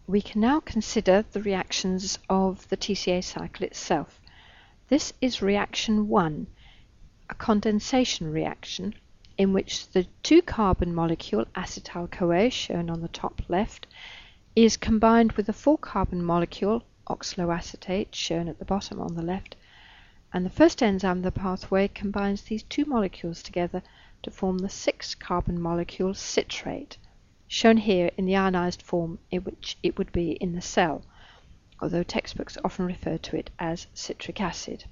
We can now consider the reactions of the TCA cycle itself. This is reaction 1, a condensation reaction in which the 2-carbon molecule acetyl-CoA, shown on the top left, is combined with the 4-carbon molecule oxaloacetate, shown at the bottom on the left, and the first enzyme of the pathway combines these two molecules together to form the 6-carbon molecule citrate, shown here in the ionized form in which it would be in the cell, although textbooks often refer to it as citric acid.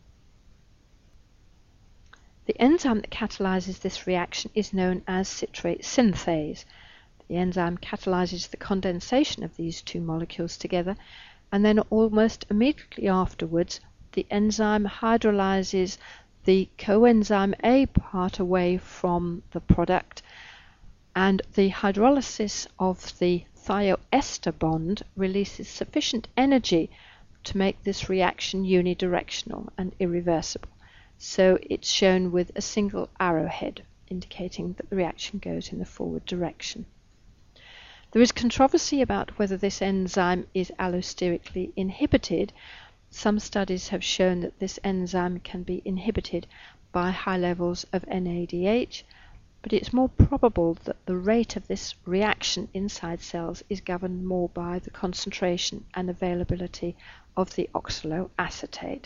The enzyme that catalyzes this reaction is known as citrate synthase. The enzyme catalyzes the condensation of these two molecules together, and then almost immediately afterwards the enzyme hydrolyzes the coenzyme A part away from the product, and the hydrolysis of the thioester bond releases sufficient energy to make this reaction unidirectional and irreversible. So it's shown with a single arrowhead, indicating that the reaction goes in the forward direction. There is controversy about whether this enzyme is allosterically inhibited. Some studies have shown that this enzyme can be inhibited by high levels of NADH, but it's more probable that the rate of this reaction inside cells is governed more by the concentration and availability of the oxaloacetate.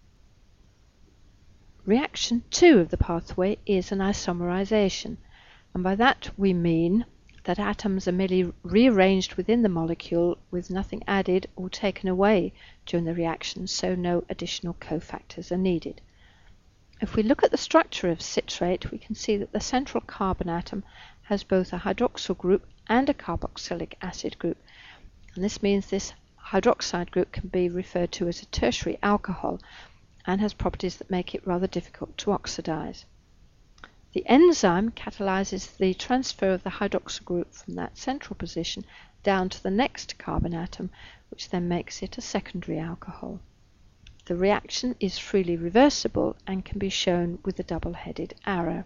Reaction 2 of the pathway is an isomerization, and by that we mean that atoms are merely rearranged within the molecule with nothing added or taken away during the reaction, so no additional cofactors are needed. If we look at the structure of citrate, we can see that the central carbon atom has both a hydroxyl group and a carboxylic acid group, and this means this hydroxide group can be referred to as a tertiary alcohol and has properties that make it rather difficult to oxidize. The enzyme catalyzes the transfer of the hydroxyl group from that central position down to the next carbon atom, which then makes it a secondary alcohol. The reaction is freely reversible and can be shown with a double-headed arrow.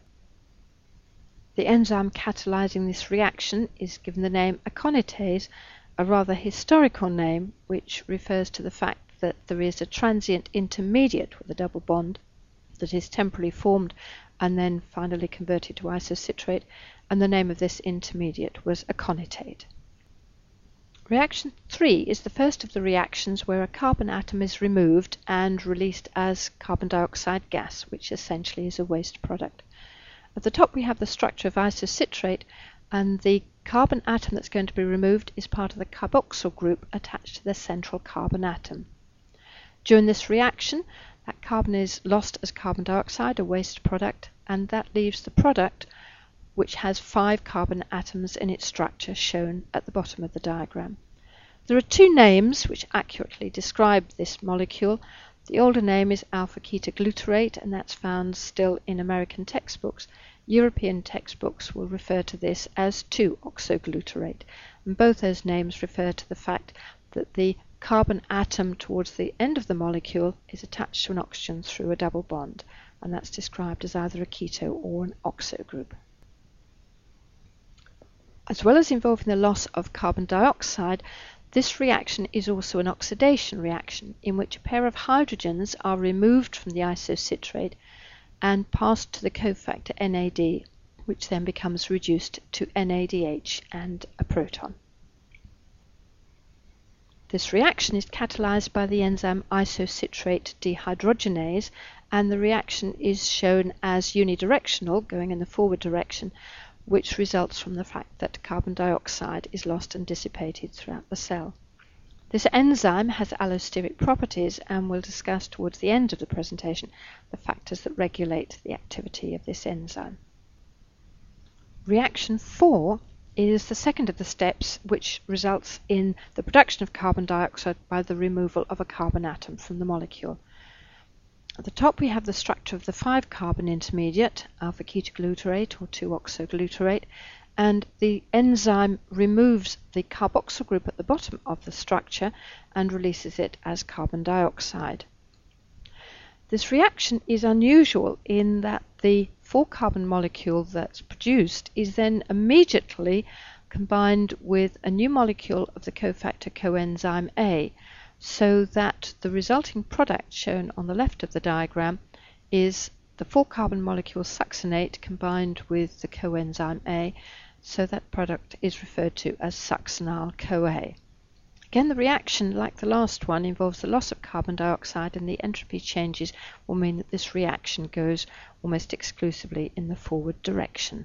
The enzyme catalyzing this reaction is given the name aconitase, a rather historical name which refers to the fact that there is a transient intermediate with a double bond that is temporarily formed and then finally converted to isocitrate, and the name of this intermediate was aconitate. Reaction 3 is the first of the reactions where a carbon atom is removed and released as carbon dioxide gas, which essentially is a waste product. At the top we have the structure of isocitrate, and the carbon atom that's going to be removed is part of the carboxyl group attached to the central carbon atom. During this reaction, that carbon is lost as carbon dioxide, a waste product, and that leaves the product, which has 5 carbon atoms in its structure, shown at the bottom of the diagram. There are 2 names which accurately describe this molecule. The older name is alpha-ketoglutarate, and that's found still in American textbooks. European textbooks will refer to this as 2-oxoglutarate, and both those names refer to the fact that the carbon atom towards the end of the molecule is attached to an oxygen through a double bond, and that's described as either a keto or an oxo group. As well as involving the loss of carbon dioxide, this reaction is also an oxidation reaction in which a pair of hydrogens are removed from the isocitrate and passed to the cofactor NAD, which then becomes reduced to NADH and a proton. This reaction is catalyzed by the enzyme isocitrate dehydrogenase, and the reaction is shown as unidirectional, going in the forward direction, which results from the fact that carbon dioxide is lost and dissipated throughout the cell. This enzyme has allosteric properties, and we'll discuss towards the end of the presentation the factors that regulate the activity of this enzyme. Reaction 4 is the second of the steps which results in the production of carbon dioxide by the removal of a carbon atom from the molecule. At the top we have the structure of the 5-carbon intermediate, alpha-ketoglutarate or 2-oxoglutarate, and the enzyme removes the carboxyl group at the bottom of the structure and releases it as carbon dioxide. This reaction is unusual in that the 4-carbon molecule that's produced is then immediately combined with a new molecule of the cofactor coenzyme A, so that the resulting product shown on the left of the diagram is the 4-carbon molecule succinate combined with the coenzyme A, so that product is referred to as succinyl-CoA. Again, the reaction, like the last one, involves the loss of carbon dioxide, and the entropy changes will mean that this reaction goes almost exclusively in the forward direction.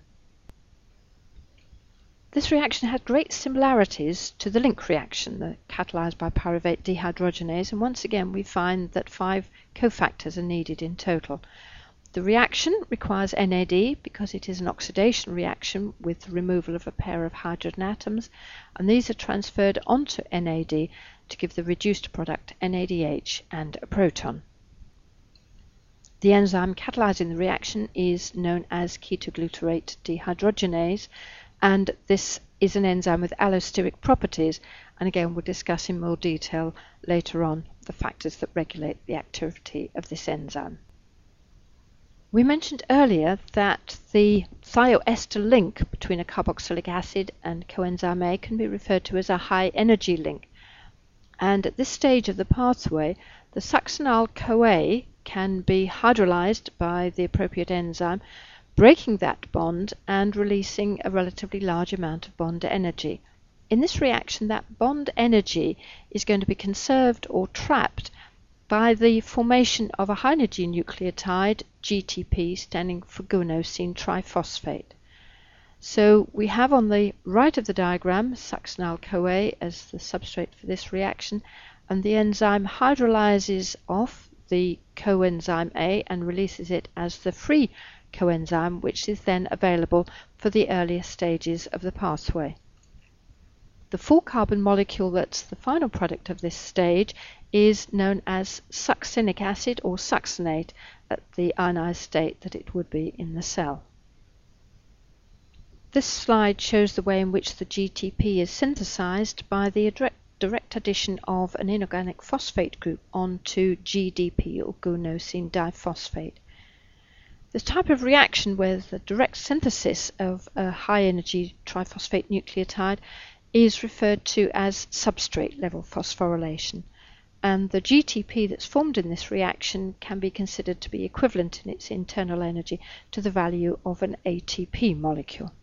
This reaction had great similarities to the link reaction, catalyzed by pyruvate dehydrogenase, and once again we find that 5 cofactors are needed in total. The reaction requires NAD because it is an oxidation reaction with the removal of a pair of hydrogen atoms, and these are transferred onto NAD to give the reduced product NADH and a proton. The enzyme catalyzing the reaction is known as ketoglutarate dehydrogenase, and this is an enzyme with allosteric properties, and again we'll discuss in more detail later on the factors that regulate the activity of this enzyme. We mentioned earlier that the thioester link between a carboxylic acid and coenzyme A can be referred to as a high energy link, and at this stage of the pathway the succinyl-CoA can be hydrolyzed by the appropriate enzyme, breaking that bond and releasing a relatively large amount of bond energy. In this reaction, that bond energy is going to be conserved or trapped by the formation of a high energy nucleotide, GTP, standing for guanosine triphosphate. So we have on the right of the diagram succinyl-CoA as the substrate for this reaction, and the enzyme hydrolyzes off the coenzyme A and releases it as the free coenzyme, which is then available for the earlier stages of the pathway. The 4-carbon molecule that's the final product of this stage is known as succinic acid or succinate at the ionized state that it would be in the cell. This slide shows the way in which the GTP is synthesized by the direct addition of an inorganic phosphate group onto GDP or guanosine diphosphate. This type of reaction where the direct synthesis of a high energy triphosphate nucleotide is referred to as substrate level phosphorylation, and the GTP that's formed in this reaction can be considered to be equivalent in its internal energy to the value of an ATP molecule.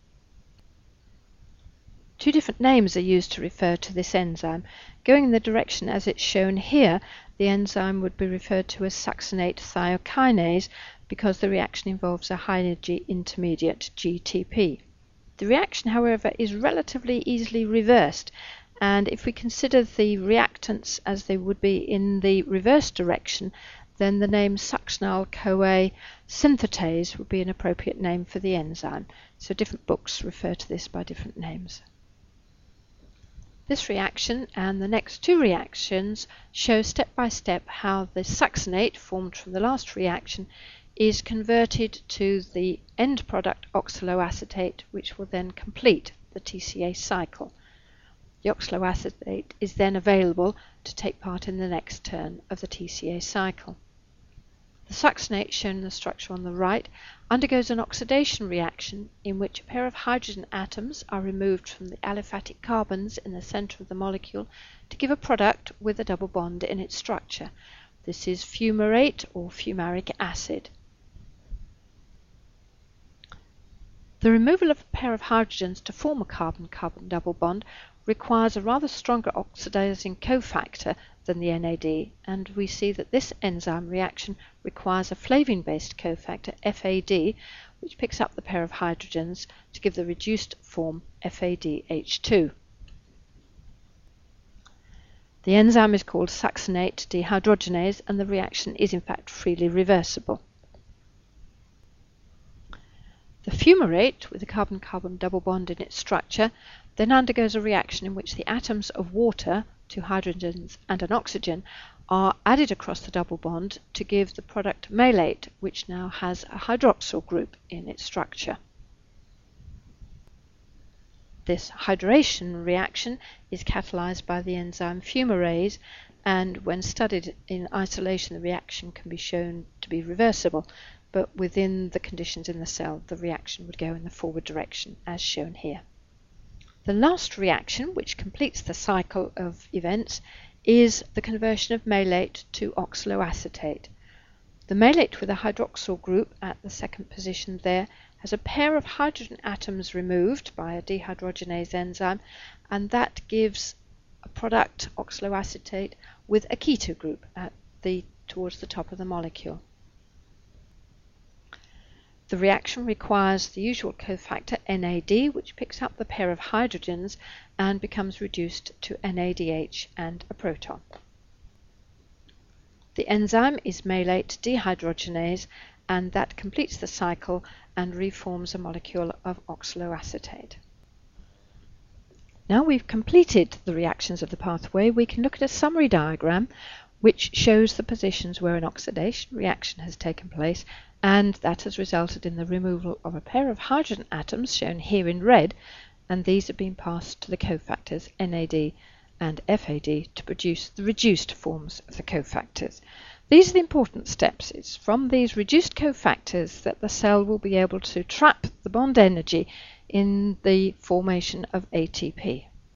2 different names are used to refer to this enzyme. Going in the direction as it's shown here, the enzyme would be referred to as succinate thiokinase because the reaction involves a high energy intermediate GTP. The reaction, however, is relatively easily reversed, and if we consider the reactants as they would be in the reverse direction, then the name succinyl-CoA synthetase would be an appropriate name for the enzyme. So different books refer to this by different names. This reaction and the next 2 reactions show step by step how the succinate formed from the last reaction is converted to the end product oxaloacetate, which will then complete the TCA cycle. The oxaloacetate is then available to take part in the next turn of the TCA cycle. The succinate, shown in the structure on the right, undergoes an oxidation reaction in which a pair of hydrogen atoms are removed from the aliphatic carbons in the center of the molecule to give a product with a double bond in its structure. This is fumarate or fumaric acid. The removal of a pair of hydrogens to form a carbon-carbon double bond requires a rather stronger oxidizing cofactor than the NAD, and we see that this enzyme reaction requires a flavine-based cofactor, FAD, which picks up the pair of hydrogens to give the reduced form FADH2. The enzyme is called succinate dehydrogenase, and the reaction is in fact freely reversible. The fumarate, with a carbon-carbon double bond in its structure, then undergoes a reaction in which the atoms of water, 2 hydrogens and an oxygen, are added across the double bond to give the product malate, which now has a hydroxyl group in its structure. This hydration reaction is catalyzed by the enzyme fumarase, and when studied in isolation the reaction can be shown to be reversible, but within the conditions in the cell the reaction would go in the forward direction as shown here. The last reaction, which completes the cycle of events, is the conversion of malate to oxaloacetate. The malate with a hydroxyl group at the second position there has a pair of hydrogen atoms removed by a dehydrogenase enzyme, and that gives a product, oxaloacetate, with a keto group towards the top of the molecule. The reaction requires the usual cofactor NAD, which picks up the pair of hydrogens and becomes reduced to NADH and a proton. The enzyme is malate dehydrogenase, and that completes the cycle and reforms a molecule of oxaloacetate. Now we've completed the reactions of the pathway, we can look at a summary diagram which shows the positions where an oxidation reaction has taken place, and that has resulted in the removal of a pair of hydrogen atoms, shown here in red, and these have been passed to the cofactors NAD and FAD to produce the reduced forms of the cofactors. These are the important steps. It's from these reduced cofactors that the cell will be able to trap the bond energy in the formation of ATP.